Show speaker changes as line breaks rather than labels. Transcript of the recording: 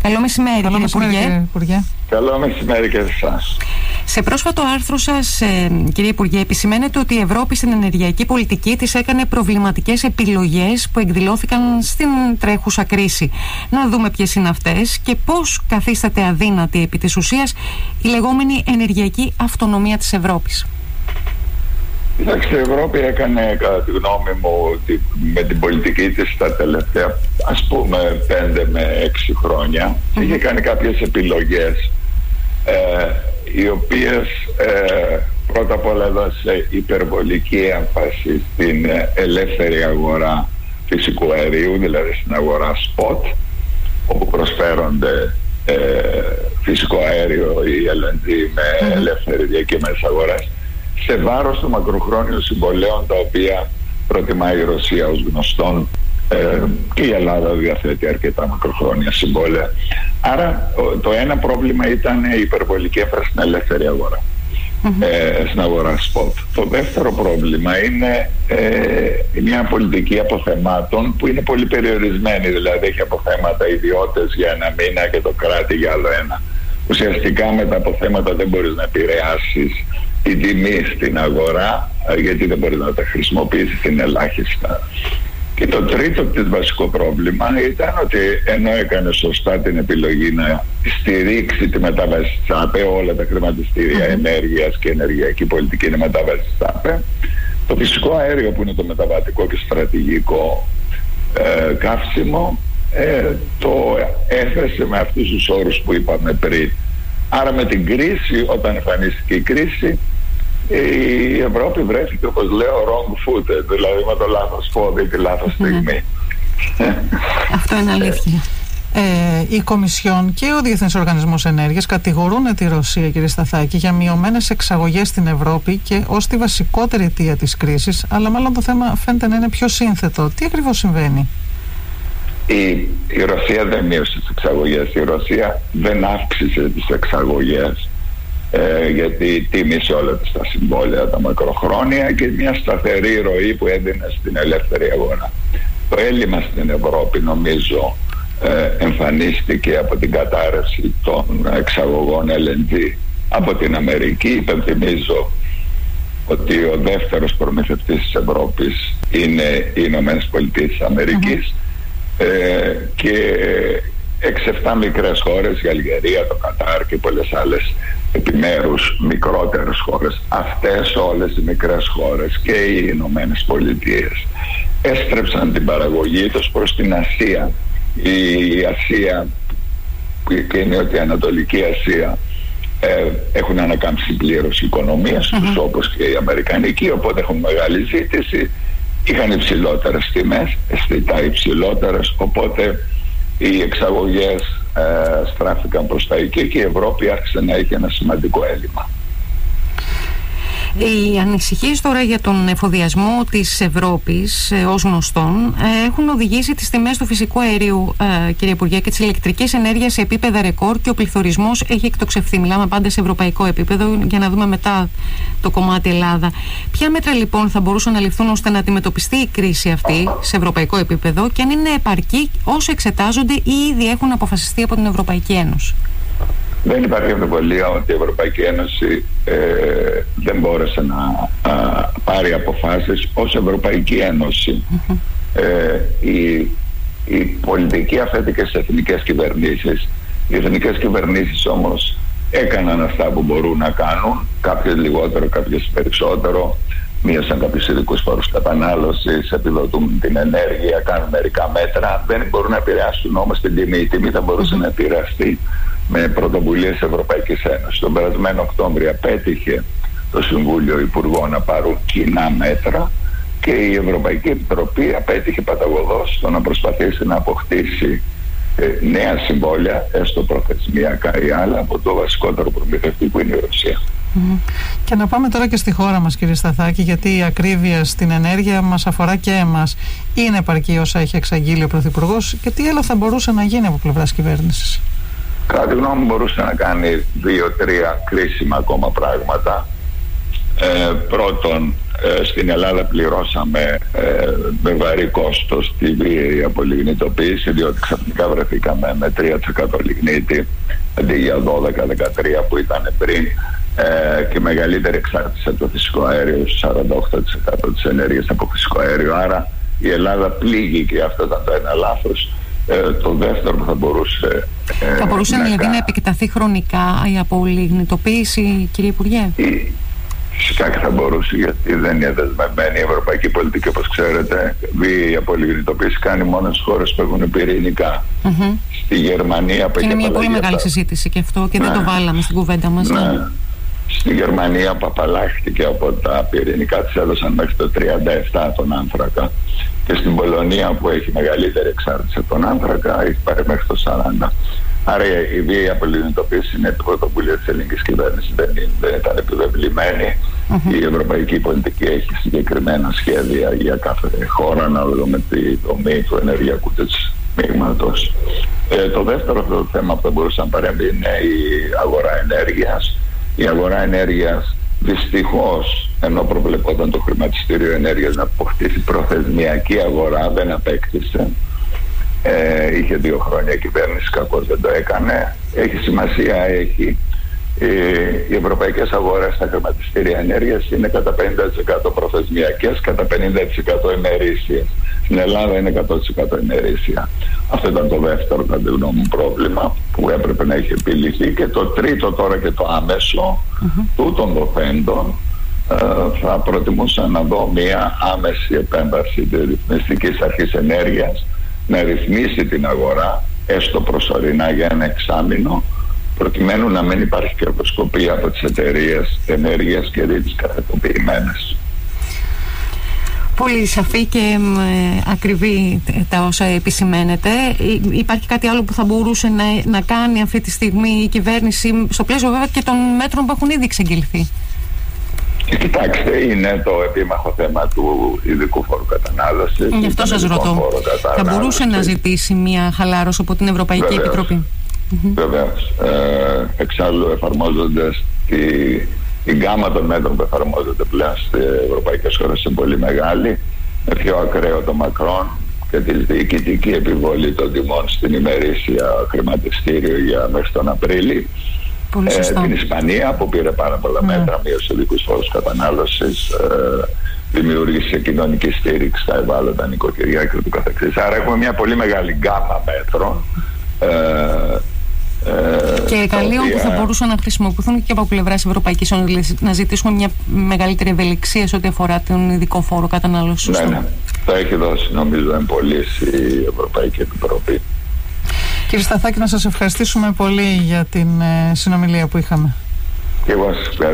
Καλό μεσημέρι, κύριε Υπουργέ.
Καλό μεσημέρι και σε εσάς.
Σε πρόσφατο άρθρο σας, κύριε Υπουργέ, επισημαίνεται ότι η Ευρώπη στην ενεργειακή πολιτική της έκανε προβληματικές επιλογές που εκδηλώθηκαν στην τρέχουσα κρίση. Να δούμε ποιες είναι αυτές και πώς καθίσταται αδύνατη επί της ουσίας η λεγόμενη ενεργειακή αυτονομία της Ευρώπης.
Κοιτάξτε, η Ευρώπη έκανε, κατά τη γνώμη μου, με την πολιτική της τα τελευταία, ας πούμε, 5 με 6 χρόνια, είχε κάνει κάποιες επιλογές, οι οποίες πρώτα απ' όλα έδωσε υπερβολική έμφαση στην ελεύθερη αγορά φυσικού αερίου, δηλαδή στην αγορά spot, όπου προσφέρονται φυσικό αέριο ή LNG με ελεύθερη διακύμανση αγοράς, σε βάρος των μακροχρόνιων συμβολέων, τα οποία προτιμάει η Ρωσία ως γνωστόν, και η Ελλάδα διαθέτει αρκετά μακροχρόνια συμβόλαια. Άρα το ένα πρόβλημα ήταν η υπερβολική έμφαση στην ελεύθερη αγορά, στην αγορά spot. Το δεύτερο πρόβλημα είναι μια πολιτική αποθεμάτων που είναι πολύ περιορισμένη, δηλαδή έχει αποθέματα ιδιώτες για 1 μήνα και το κράτη για άλλο 1. Ουσιαστικά με τα αποθέματα δεν μπορείς να επηρεάσεις την τιμή στην αγορά, γιατί δεν μπορεί να τα χρησιμοποιήσει την ελάχιστα. Και το τρίτο της βασικό πρόβλημα ήταν ότι ενώ έκανε σωστά την επιλογή να στηρίξει τη μετάβαση της ΑΠΕ, όλα τα χρηματιστήρια ενέργειας και ενεργειακή πολιτική είναι μετάβαση της ΑΠΕ, το φυσικό αέριο που είναι το μεταβατικό και στρατηγικό καύσιμο, το έθεσε με αυτούς τους όρους που είπαμε πριν. Άρα με την κρίση, όταν εμφανίστηκε η κρίση, η Ευρώπη βρέθηκε, όπως λέω, wrong-footed, δηλαδή με το λάθος πόδι τη λάθος στιγμή.
Αυτό είναι αλήθεια.
Η Κομισιόν και ο Διεθνής Οργανισμός Ενέργειας κατηγορούν τη Ρωσία, κύριε Σταθάκη, για μειωμένες εξαγωγές στην Ευρώπη και ως τη βασικότερη αιτία της κρίσης, αλλά μάλλον το θέμα φαίνεται να είναι πιο σύνθετο. Τι ακριβώς συμβαίνει?
Η Ρωσία δεν μείωσε τις εξαγωγές, η Ρωσία δεν αύξησε τις εξαγωγές, γιατί τίμησε όλα τα συμβόλαια τα μακροχρόνια και μια σταθερή ροή που έδινε στην ελεύθερη αγορά. Το έλλειμμα στην Ευρώπη, νομίζω, εμφανίστηκε από την κατάρρευση των εξαγωγών LNG από την Αμερική. Υπενθυμίζω ότι ο δεύτερος προμηθευτής της Ευρώπης είναι οι Ηνωμένες Πολιτείες της Αμερικής, και 6-7 μικρές χώρες, η Αλγερία, το Κατάρ και πολλές άλλες επιμέρους μικρότερες χώρες. Αυτές όλες οι μικρές χώρες και οι Ηνωμένες Πολιτείες έστρεψαν την παραγωγή τους προς την Ασία. Η Ασία, που είναι ότι η Ανατολική Ασία, έχουν ανακάμψει πλήρως οι οικονομίες τους, όπως και η Αμερικανική, οπότε έχουν μεγάλη ζήτηση, είχαν υψηλότερες τιμές, αισθητά υψηλότερες, οπότε οι εξαγωγές στράφηκαν προς τα εκεί και η Ευρώπη άρχισε να έχει ένα σημαντικό έλλειμμα.
Οι ανησυχίες τώρα για τον εφοδιασμό της Ευρώπης, ως γνωστόν, έχουν οδηγήσει τις τιμές του φυσικού αερίου, κύριε Υπουργέ, και της ηλεκτρικής ενέργειας σε επίπεδα ρεκόρ και ο πληθωρισμός έχει εκτοξευθεί. Μιλάμε πάντα σε ευρωπαϊκό επίπεδο, για να δούμε μετά το κομμάτι Ελλάδα. Ποια μέτρα λοιπόν θα μπορούσαν να ληφθούν ώστε να αντιμετωπιστεί η κρίση αυτή σε ευρωπαϊκό επίπεδο και αν είναι επαρκή όσο εξετάζονται ή ήδη έχουν αποφασιστεί από την Ευρωπαϊκή Ένωση?
Δεν υπάρχει αμφιβολία ότι η Ευρωπαϊκή Ένωση δεν μπόρεσε να πάρει αποφάσεις ως Ευρωπαϊκή Ένωση. Η πολιτική αφέθηκε στις εθνικές κυβερνήσεις. Οι εθνικές κυβερνήσεις όμως έκαναν αυτά που μπορούν να κάνουν, κάποιες λιγότερο, κάποιες περισσότερο. Μείωσαν κάποιους ειδικούς φόρους κατανάλωσης, επιδοτούν την ενέργεια, κάνουν μερικά μέτρα. Δεν μπορούν να επηρεάσουν όμως την τιμή. Η τιμή θα μπορούσε να επηρεαστεί με πρωτοβουλίες της Ευρωπαϊκής Ένωσης. Τον περασμένο Οκτώβριο απέτυχε το Συμβούλιο Υπουργών να πάρουν κοινά μέτρα και η Ευρωπαϊκή Επιτροπή απέτυχε παταγωδώς στο να προσπαθήσει να αποκτήσει νέα συμβόλαια, έστω προθεσμιακά ή άλλα, από το βασικότερο προμηθευτή που είναι η Ρωσία.
Και να πάμε τώρα και στη χώρα μας, κύριε Σταθάκη, γιατί η ακρίβεια στην ενέργεια μας αφορά και εμάς. Είναι επαρκή όσα έχει εξαγγείλει ο Πρωθυπουργός και τι άλλο θα μπορούσε να γίνει από πλευράς κυβέρνησης?
Κατά τη γνώμη μου μπορούσε να κάνει 2-3 κρίσιμα ακόμα πράγματα. Πρώτον, στην Ελλάδα πληρώσαμε με βαρύ κόστος τη βίαιη απολιγνητοποίηση, διότι ξαφνικά βρεθήκαμε με 3% λιγνίτη αντί για 12-13% που ήταν πριν, και μεγαλύτερη εξάρτηση από το φυσικό αέριο, 48% της ενέργειας από φυσικό αέριο. Άρα η Ελλάδα πλήγει, και αυτό ήταν το ένα λάθος. Το δεύτερο που θα μπορούσε
να επεκταθεί χρονικά η απολιγνητοποίηση, κύριε Υπουργέ?
Φυσικά και θα μπορούσε, γιατί δεν είναι δεσμευμένη η ευρωπαϊκή πολιτική, όπως ξέρετε. Η απολιγνητοποίηση κάνει μόνο στις χώρες που έχουν πυρηνικά. Στη Γερμανία που
είναι μια πολύ μεγάλη συζήτηση και αυτό, και δεν το βάλαμε στην κουβέντα μας.
Στη Γερμανία που απαλλάχθηκε από τα πυρηνικά, της έδωσαν μέχρι το 37 τον άνθρακα, και στην Πολωνία που έχει μεγαλύτερη εξάρτηση από τον άνθρακα έχει πάρει μέχρι το 40. Άρα η βίαιη απολιγνητοποίηση είναι πρωτοβουλία της ελληνικής κυβέρνησης, δεν ήταν επιβεβλημένη. Η ευρωπαϊκή πολιτική έχει συγκεκριμένα σχέδια για κάθε χώρα ανάλογα με τη δομή του ενεργειακού της μείγματος. Το δεύτερο θέμα που θα μπορούσε να παρέμβει είναι η αγορά ενέργειας. Η αγορά ενέργειας δυστυχώς, ενώ προβλεπόταν το χρηματιστήριο ενέργειας να αποκτήσει προθεσμιακή αγορά, δεν απέκτησε. Είχε 2 χρόνια η κυβέρνηση, κακώς δεν το έκανε. Έχει σημασία, οι ευρωπαϊκές αγορές στα χρηματιστήρια ενέργειας είναι κατά 50% προθεσμιακές, κατά 50% ημερήσιες. Στην Ελλάδα είναι 100% ημερήσια. Αυτό ήταν το δεύτερο, κατά τη γνώμη μου, πρόβλημα που έπρεπε να έχει επιλυθεί. Και το τρίτο τώρα, και το άμεσο, τούτων δοθέντων, θα προτιμούσα να δω μια άμεση επέμβαση της Ρυθμιστικής Αρχής Ενέργειας να ρυθμίσει την αγορά, έστω προσωρινά για ένα εξάμηνο, προκειμένου να μην υπάρχει κερδοσκοπία από τις εταιρείες ενέργειας και τις καθετοποιημένες.
Πολύ σαφή και ακριβή τα όσα επισημαίνετε. Υπάρχει κάτι άλλο που θα μπορούσε να κάνει αυτή τη στιγμή η κυβέρνηση, στο πλαίσιο βέβαια και των μέτρων που έχουν ήδη εξεγγελθεί?
Κοιτάξτε, είναι το επίμαχο θέμα του ειδικού φόρου κατανάλωσης.
Γι' αυτό σας ρωτώ. Θα μπορούσε να ζητήσει μια χαλάρωση από την Ευρωπαϊκή Επιτροπή?
Βεβαίως. Εξάλλου εφαρμόζονται η γκάμα των μέτρων που εφαρμόζονται πλέον στις ευρωπαϊκές χώρες είναι πολύ μεγάλη, με πιο ακραίο το Μακρόν και τη διοικητική επιβολή των τιμών στην ημερήσια χρηματιστήριο για μέχρι τον Απρίλη. Την Ισπανία που πήρε πάρα πολλά μέτρα, μείωσε ειδικούς φόρους κατανάλωσης, δημιούργησε κοινωνική στήριξη στα ευάλωτα νοικοκυριά και το καθεξής. Άρα έχουμε μια πολύ μεγάλη γκάμα μέτρων
και εργαλείων που θα μπορούσαν να χρησιμοποιηθούν και από πλευράς Ευρωπαϊκής Ένωσης, να ζητήσουμε μια μεγαλύτερη ευελιξία σε ό,τι αφορά τον ειδικό φόρο κατανάλωσης.
Ναι, θα έχει δώσει νομίζω εμπολής η Ευρωπαϊκή Επιτροπή.
Κύριε Σταθάκη, να σας ευχαριστήσουμε πολύ για την συνομιλία που είχαμε.
Και εγώ σας ευχαριστώ.